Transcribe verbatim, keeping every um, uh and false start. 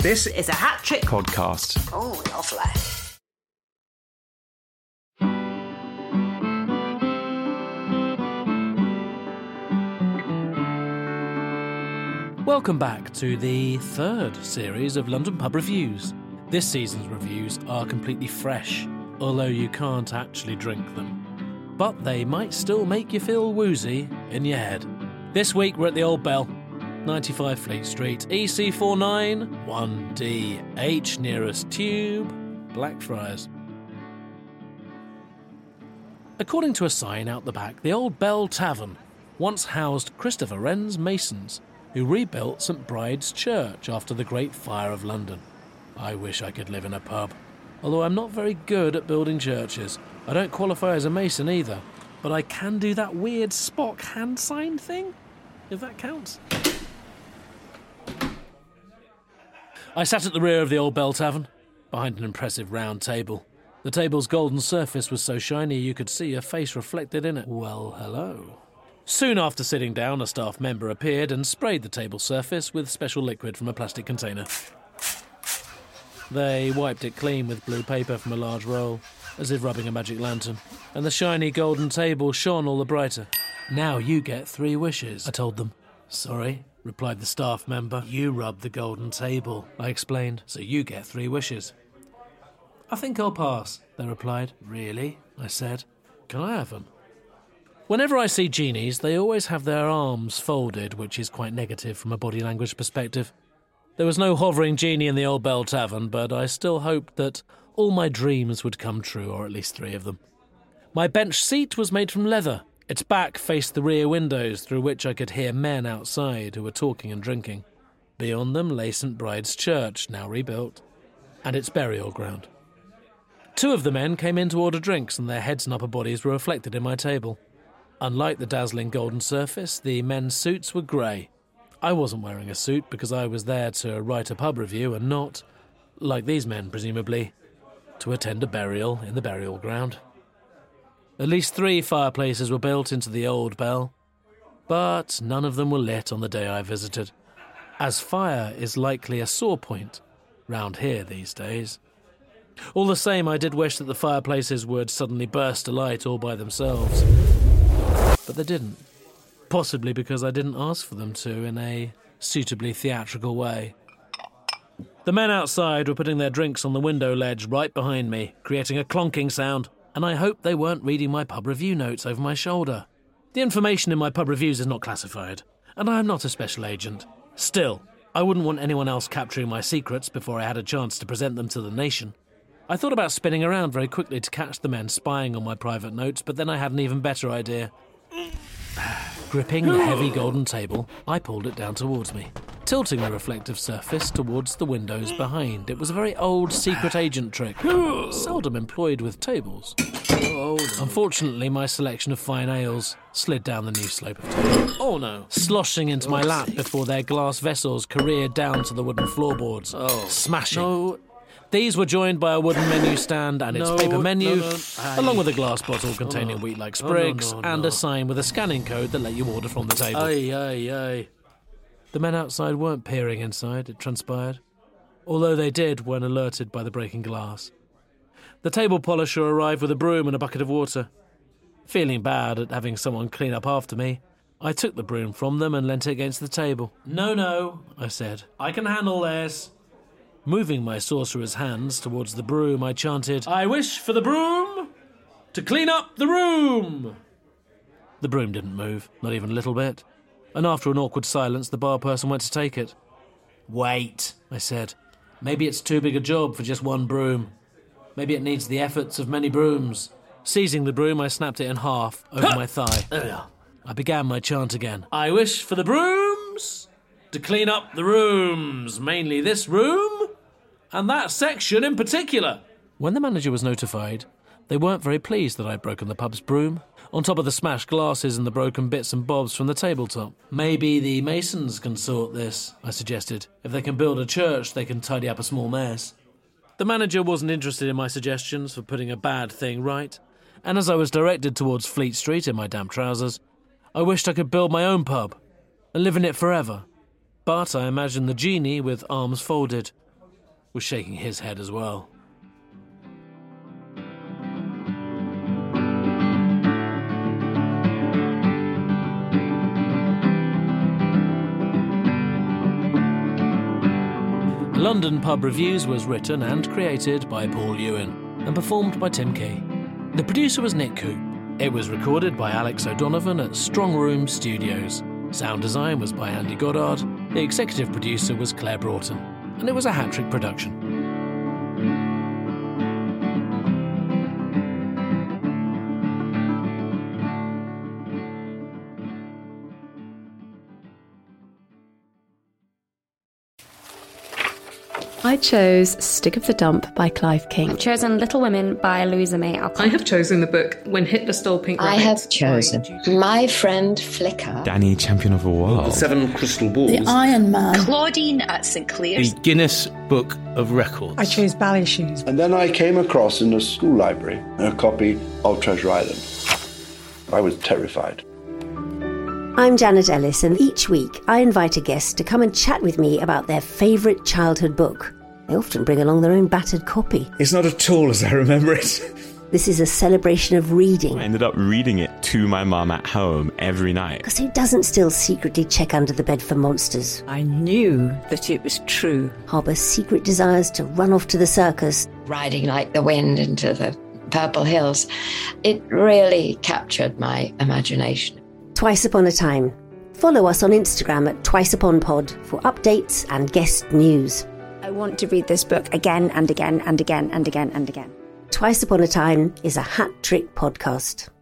This is a hat trick podcast. Oh, lovely. Welcome back to the third series of London Pub Reviews. This season's reviews are completely fresh, although you can't actually drink them. But they might still make you feel woozy in your head. This week we're at the Old Bell, ninety-five Fleet Street, E C four nine one D H, nearest tube, Blackfriars. According to a sign out the back, the Old Bell Tavern once housed Christopher Wren's masons, who rebuilt St Bride's Church after the Great Fire of London. I wish I could live in a pub, although I'm not very good at building churches. I don't qualify as a mason either, but I can do that weird Spock hand sign thing, if that counts. I sat at the rear of the Old Bell Tavern, behind an impressive round table. The table's golden surface was so shiny you could see a face reflected in it. Well, hello. Soon after sitting down, a staff member appeared and sprayed the table surface with special liquid from a plastic container. They wiped it clean with blue paper from a large roll, as if rubbing a magic lantern, and the shiny golden table shone all the brighter. Now you get three wishes, I told them. Sorry, replied the staff member. You rubbed the golden table, I explained, so you get three wishes. I think I'll pass, they replied. Really? I said. Can I have them? Whenever I see genies, they always have their arms folded, which is quite negative from a body language perspective. There was no hovering genie in the Old Bell Tavern, but I still hoped that all my dreams would come true, or at least three of them. My bench seat was made from leather. Its back faced the rear windows, through which I could hear men outside who were talking and drinking. Beyond them lay St Bride's Church, now rebuilt, and its burial ground. Two of the men came in to order drinks, and their heads and upper bodies were reflected in my table. Unlike the dazzling golden surface, the men's suits were grey. I wasn't wearing a suit because I was there to write a pub review and not, like these men presumably, to attend a burial in the burial ground. At least three fireplaces were built into the Old Bell, but none of them were lit on the day I visited, as fire is likely a sore point round here these days. All the same, I did wish that the fireplaces would suddenly burst alight all by themselves. But they didn't. Possibly because I didn't ask for them to in a suitably theatrical way. The men outside were putting their drinks on the window ledge right behind me, creating a clonking sound, and I hoped they weren't reading my pub review notes over my shoulder. The information in my pub reviews is not classified, and I am not a special agent. Still, I wouldn't want anyone else capturing my secrets before I had a chance to present them to the nation. I thought about spinning around very quickly to catch the men spying on my private notes, but then I had an even better idea. Gripping the heavy golden table, I pulled it down towards me, tilting the reflective surface towards the windows behind. It was a very old secret agent trick, seldom employed with tables. Unfortunately, my selection of fine ales slid down the new slope of tables. Oh no! Sloshing into my lap before their glass vessels careered down to the wooden floorboards, oh. smashing. No. These were joined by a wooden menu stand and its no, paper menu, no, no. along with a glass bottle containing oh, no. wheat-like sprigs, oh, no, no, and no. a sign with a scanning code that let you order from the table. Aye, aye, aye. The men outside weren't peering inside, it transpired, although they did when alerted by the breaking glass. The table polisher arrived with a broom and a bucket of water. Feeling bad at having someone clean up after me, I took the broom from them and leant it against the table. No, no, I said. I can handle this. Moving my sorcerer's hands towards the broom, I chanted, I wish for the broom to clean up the room. The broom didn't move, not even a little bit, and after an awkward silence, the bar person went to take it. Wait, I said. Maybe it's too big a job for just one broom. Maybe it needs the efforts of many brooms. Seizing the broom, I snapped it in half over my thigh. I began my chant again. I wish for the brooms to clean up the rooms, mainly this room and that section in particular. When the manager was notified, they weren't very pleased that I'd broken the pub's broom, on top of the smashed glasses and the broken bits and bobs from the tabletop. Maybe the masons can sort this, I suggested. If they can build a church, they can tidy up a small mess. The manager wasn't interested in my suggestions for putting a bad thing right, and as I was directed towards Fleet Street in my damp trousers, I wished I could build my own pub and live in it forever. But I imagined the genie with arms folded, was shaking his head as well. London Pub Reviews was written and created by Paul Ewan and performed by Tim Key. The producer was Nick Coop. It was recorded by Alex O'Donovan at Strong Room Studios. Sound design was by Andy Goddard. The executive producer was Claire Broughton. And it was a hat-trick production. I chose Stick of the Dump by Clive King. I've chosen Little Women by Louisa May Alcott. I have chosen the book When Hitler Stole Pink Rabbit. I have chosen My Friend Flicker. Danny, Champion of the World. The Seven Crystal Balls. The Iron Man. Claudine at St Clair's. The Guinness Book of Records. I chose Ballet Shoes. And then I came across in a school library a copy of Treasure Island. I was terrified. I'm Janet Ellis, and each week I invite a guest to come and chat with me about their favourite childhood book. They often bring along their own battered copy. It's not at all as I remember it. This is a celebration of reading. I ended up reading it to my mum at home every night. Because who doesn't still secretly check under the bed for monsters? I knew that it was true. Harbour secret desires to run off to the circus. Riding like the wind into the purple hills. It really captured my imagination. Twice Upon a Time. Follow us on Instagram at TwiceUponPod for updates and guest news. I want to read this book again and again and again and again and again. Twice Upon a Time is a hat-trick podcast.